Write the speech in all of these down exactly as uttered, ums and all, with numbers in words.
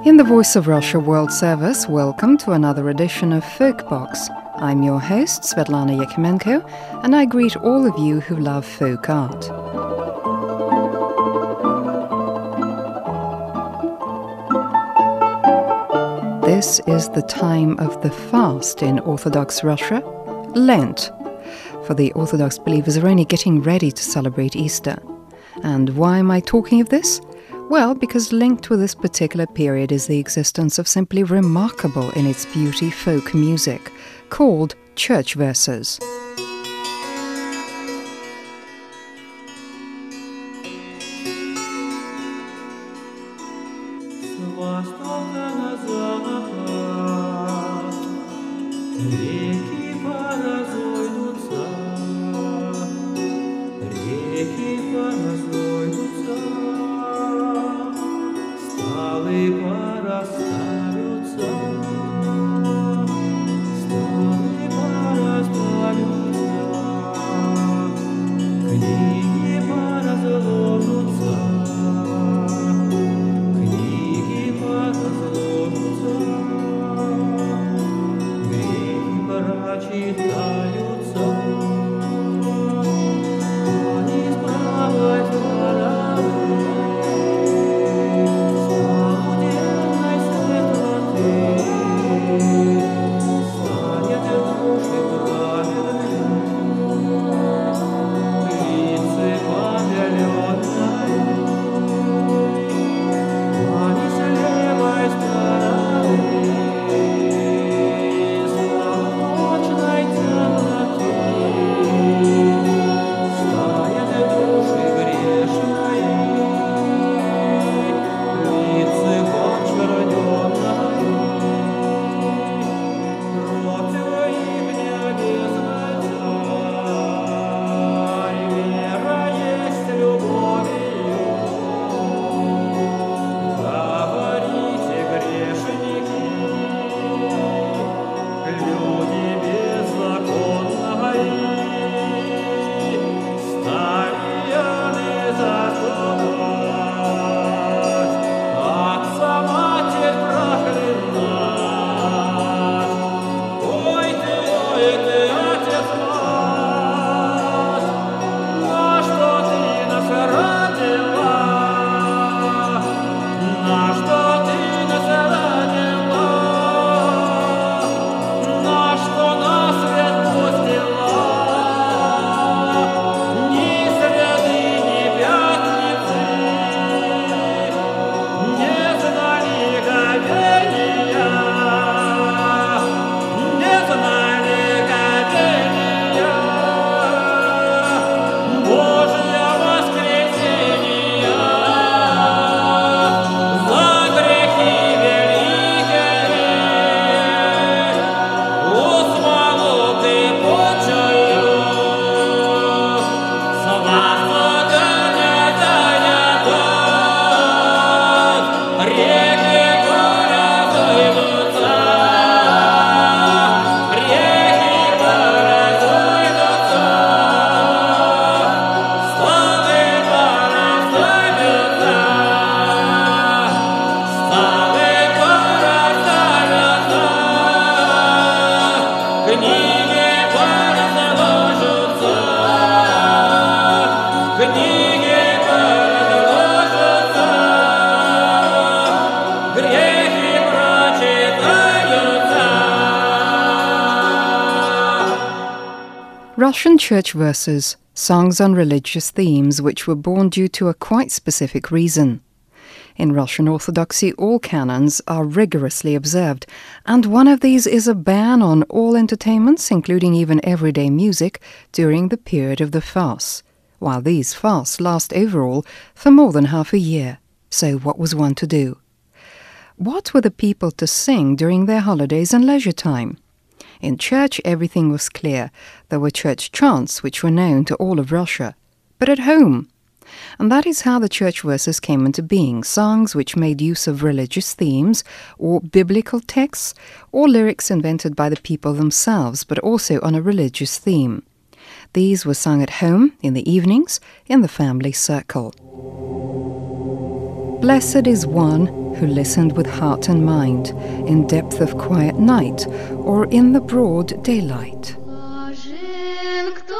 In the Voice of Russia World Service, welcome to another edition of Folkbox. I'm your host, Svetlana Yakimenko, and I greet all of you who love folk art. This is the time of the fast in Orthodox Russia, Lent. For the Orthodox believers are only getting ready to celebrate Easter. And why am I talking of this? Well, because linked with this particular period is the existence of simply remarkable in its beauty folk music, called church verses. Russian church verses, songs on religious themes which were born due to a quite specific reason. In Russian Orthodoxy, all canons are rigorously observed, and one of these is a ban on all entertainments, including even everyday music, during the period of the fasts, while these fasts last overall for more than half a year. So what was one to do? What were the people to sing during their holidays and leisure time? In church, everything was clear. There were church chants, which were known to all of Russia. But at home? And that is how the church verses came into being, songs which made use of religious themes, or biblical texts, or lyrics invented by the people themselves, but also on a religious theme. These were sung at home, in the evenings, in the family circle. Blessed is one who listened with heart and mind, in depth of quiet night, or in the broad daylight. Блажен, кто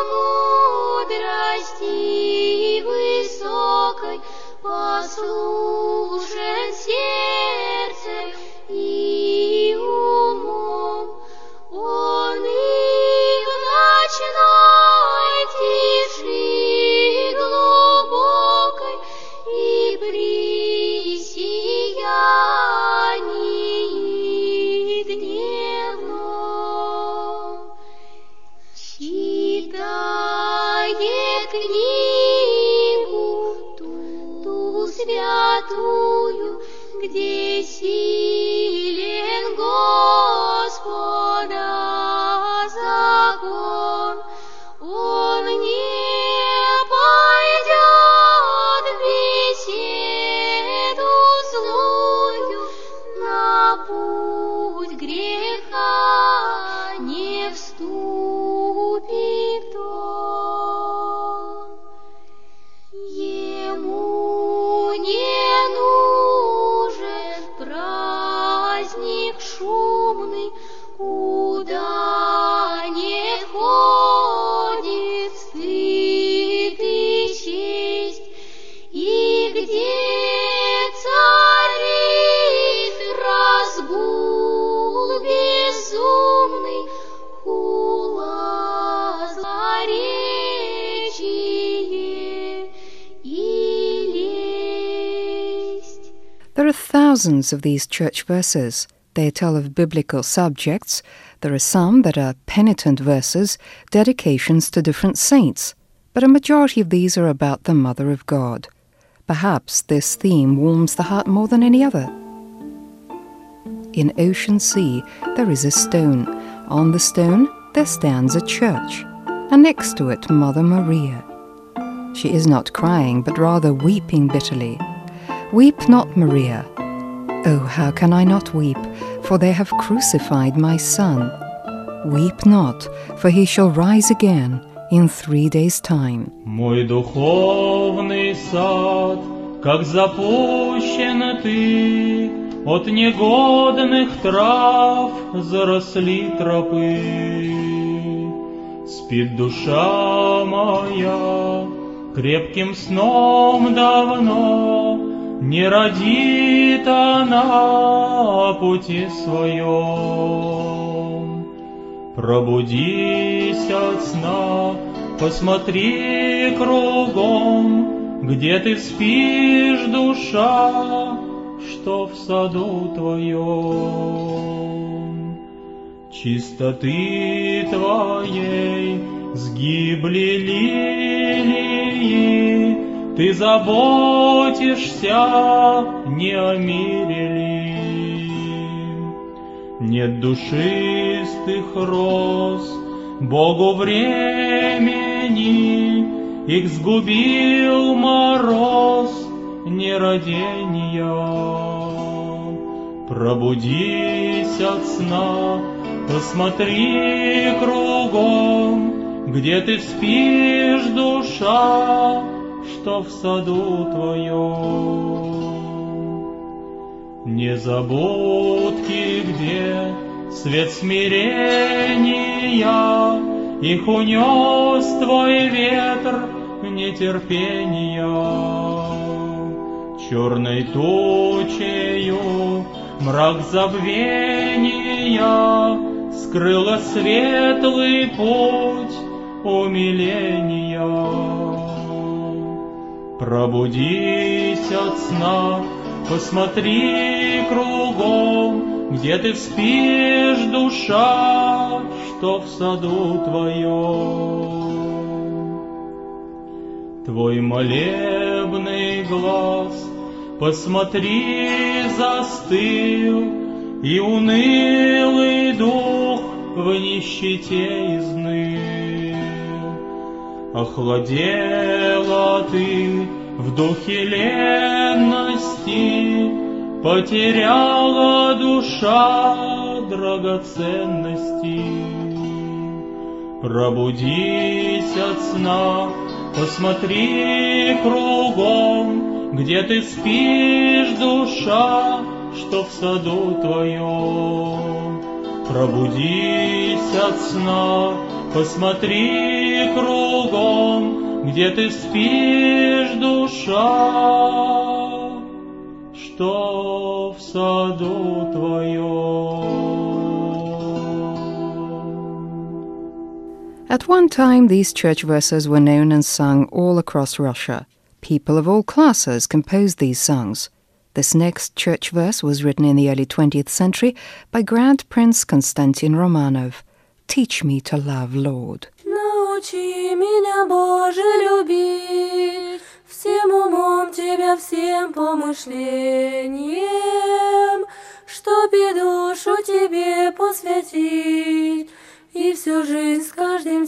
мудрости высокой послушен сердцем и умом, он и в ночной тиши глубокой и при сиянии дневном читает книгу ту, ту святую, где силен Господа закон. Он не пойдет в беседу злую, на путь греха не вступит он. Ему не нужен праздник шумный, куда не ходит стыд и честь, и где царит разгул безумный, хула, злоречие и лесть. There are thousands of these church verses. They tell of biblical subjects. There are some that are penitent verses, dedications to different saints, but a majority of these are about the Mother of God. Perhaps this theme warms the heart more than any other. In Ocean Sea there is a stone. On the stone there stands a church, and next to it Mother Maria. She is not crying, but rather weeping bitterly. Weep not, Maria. Oh, how can I not weep? For they have crucified my son. Weep not, for he shall rise again in three days' time. Мой духовный сад, как запущен ты, от негодных трав заросли тропы. Спит душа моя крепким сном давно, не родит она о пути своем. Пробудись от сна, посмотри кругом, где ты спишь, душа, что в саду твоем. Чистоты твоей сгибли лилии, ты заботишься не о мире ли? Нет душистых роз, Богу времени, их сгубил мороз нерадения. Пробудись от сна, посмотри кругом, где ты спишь, душа, что в саду твоем. Незабудки, где свет смирения, их унес твой ветр нетерпения. Черной тучею мрак забвения скрыла светлый путь умиления. Пробудись от сна, посмотри кругом, где ты спишь, душа, что в саду твоем. Твой молебный глаз, посмотри, застыл, и унылый дух в нищете изныл. Охладела ты в духе ленности, потеряла душа драгоценности. Пробудись от сна, посмотри кругом, где ты спишь, душа, что в саду твоем. Пробудись от сна, посмотри кругом, где ты спишь, душа, что в саду твоем. At one time, these church verses were known and sung all across Russia. People of all classes composed these songs. This next church verse was written in the early twentieth century by Grand Prince Konstantin Romanov. Teach me to love, Lord. Научи меня, Боже, любить, всем умом Тебя, всем помышлением, чтоб и душу Тебе посвятить, и всю жизнь с каждым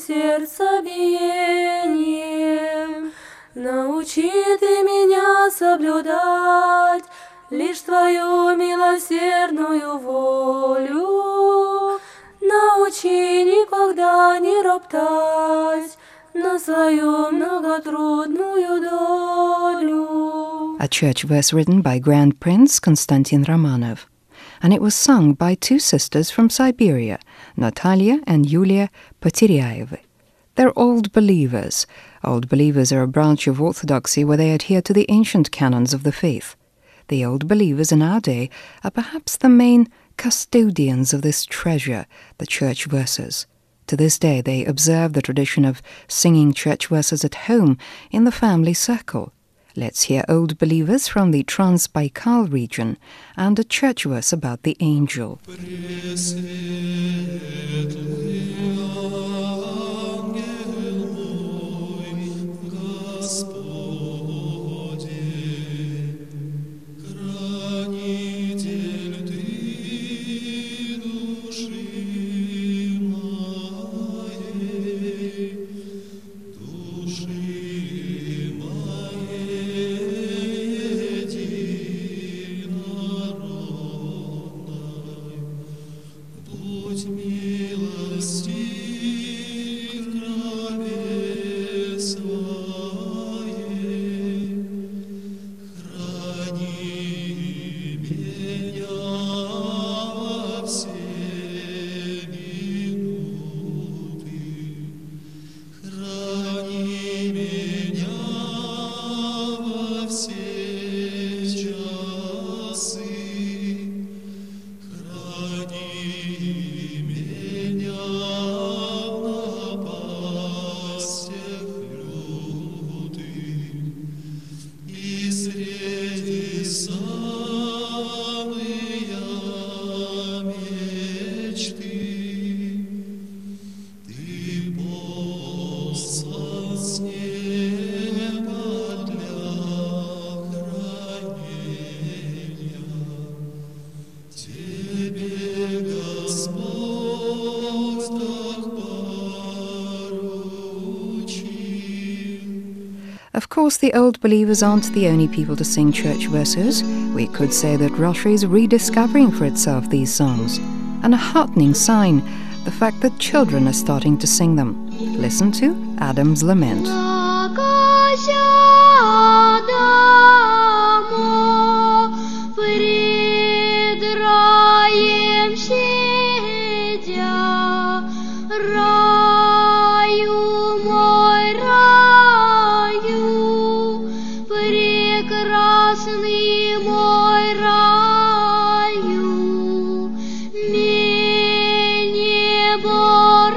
сердцебиением. Научи Ты меня соблюдать лишь Твою милосердную волю. Научи никогда не роптать на свою многотрудную долю. A church verse written by Grand Prince Konstantin Romanov. And it was sung by two sisters from Siberia, Natalia and Yulia Poteryaevy. They're Old Believers. Old Believers are a branch of Orthodoxy where they adhere to the ancient canons of the faith. The Old Believers in our day are perhaps the main custodians of this treasure, the church verses. To this day they observe the tradition of singing church verses at home in the family circle. Let's hear Old Believers from the Trans-Baikal region and a church verse about the angel. Of course, the Old Believers aren't the only people to sing church verses. We could say that Russia is rediscovering for itself these songs. And a heartening sign, the fact that children are starting to sing them. Listen to Adam's Lament. Прекрасный мой раю, мне небо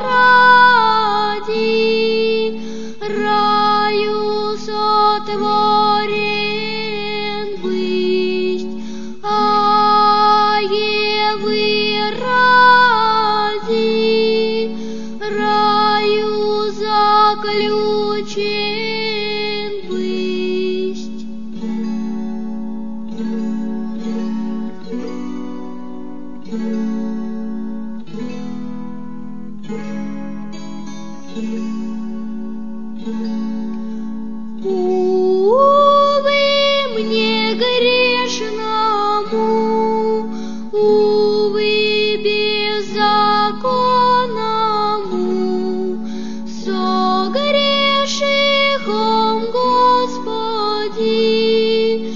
ради, раю сотворен быть, а Евы ради, раю заключен быть. Увы, мне грешному, увы, беззаконному, согрешихом, Господи,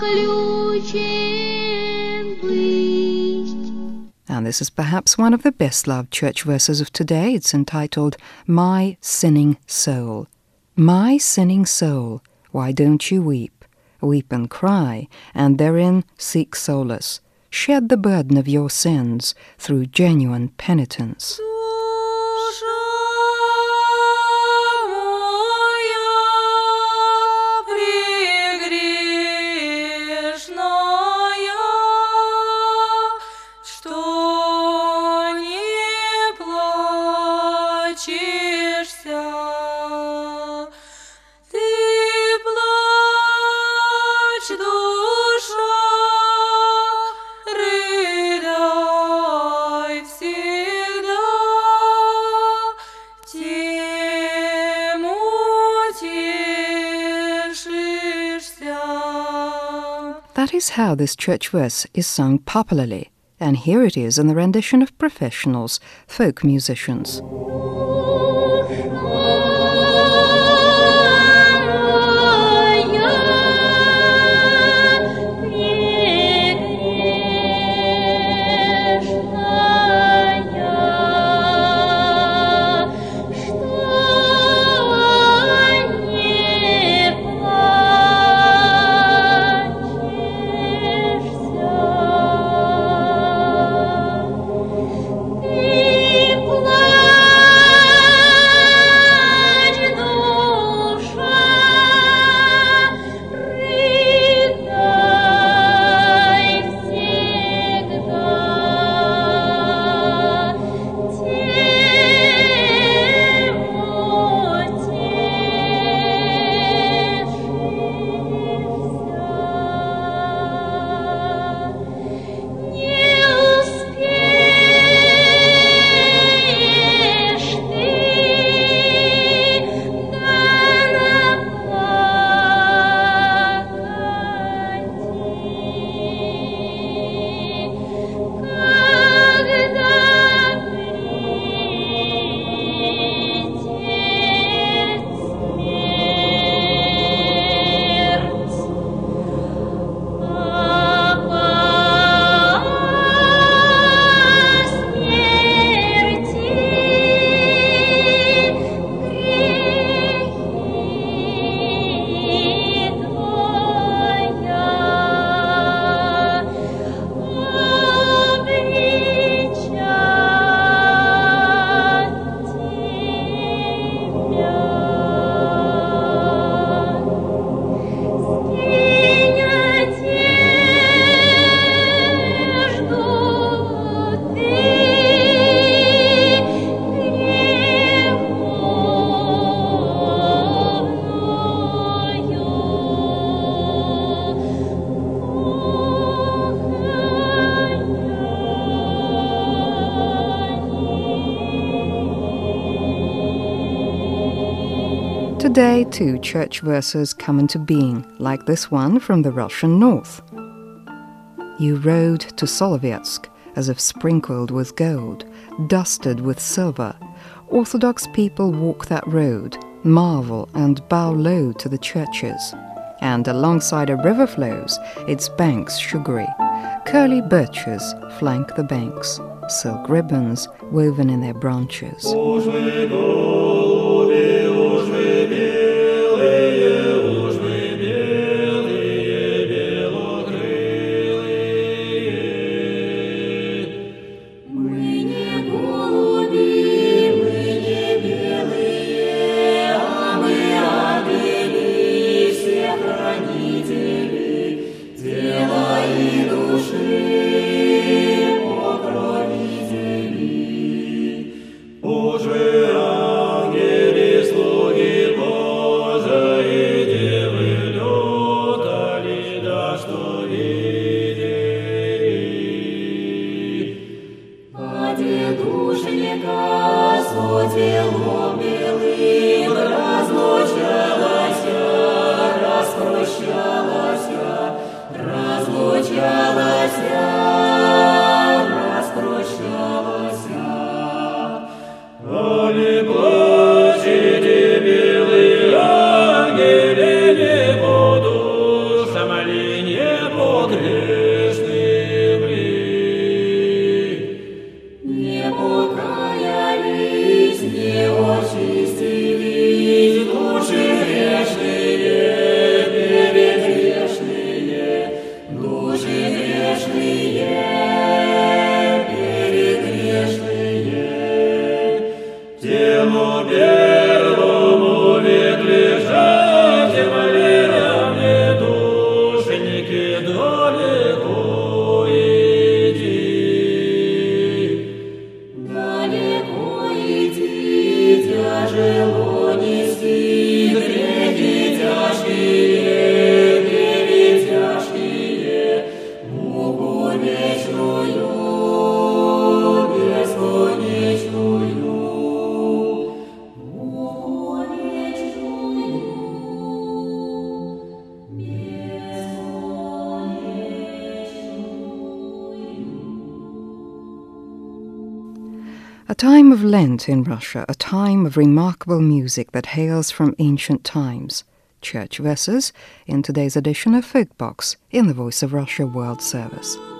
колючен быть. And this is perhaps one of the best-loved church verses of today. It's entitled, My Sinning Soul. My sinning soul, why don't you weep? Weep and cry, and therein seek solace. Shed the burden of your sins through genuine penitence. That is how this church verse is sung popularly, and here it is in the rendition of professionals, folk musicians. Today, too, church verses come into being, like this one from the Russian north. You rode to Soloveysk as if sprinkled with gold, dusted with silver. Orthodox people walk that road, marvel and bow low to the churches. And alongside a river flows, its banks sugary. Curly birches flank the banks, silk ribbons woven in their branches. Сомали не time of Lent in Russia, a time of remarkable music that hails from ancient times. Church Verses in today's edition of Folk Box in the Voice of Russia World Service.